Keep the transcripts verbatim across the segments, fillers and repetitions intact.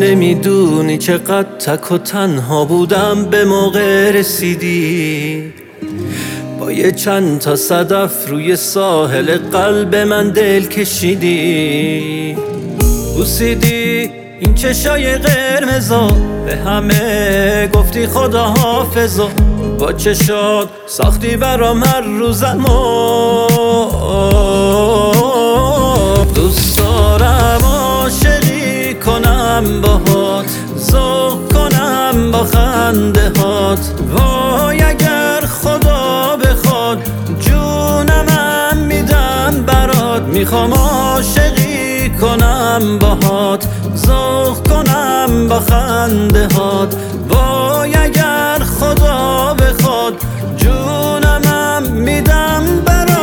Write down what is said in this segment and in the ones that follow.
نمیدونی چقدر تک و تنها بودم به موقع رسیدی. با یه چند تا صدف روی ساحل قلب من دل کشیدی. بوسیدی این چشای قرمزا، به همه گفتی خدا حافظا. با چشات ساختی برام هر روزمو. دوست دارم عاشقی کنم باهات، ذوق کنم با خنده هات. وای اگر خدا بخواد جونم میدم برات. میخوام عاشقی کنم باهات، ذوق کنم با خنده هات. وای اگر خدا بخواد جونم میدم برات.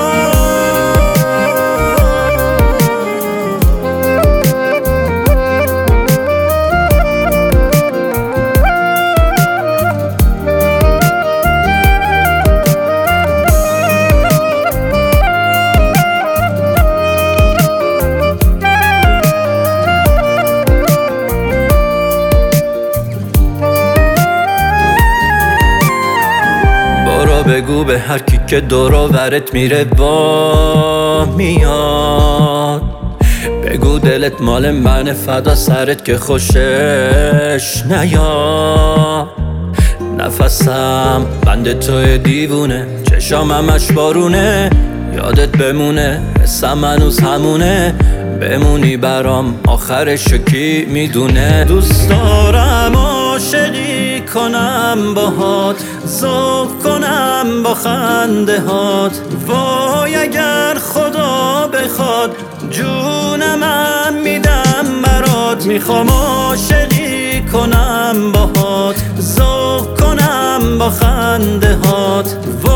بگو به هر کی که دور و برت میره با میاد. بگو دلت مال من فدا سرت که خوشش نیاد. نفسم بند توی دیوونه، چشام همش بارونه. یادت بمونه حسم هنوز همونه. بمونی برام آخرش کی میدونه. دوست دارم عاشقی کنم باهات، ذوق کنم با خنده هات. وای اگر خدا بخواد جونم میدم برات. میخوام عاشقی کنم باهات، ذوق کنم با خنده هات.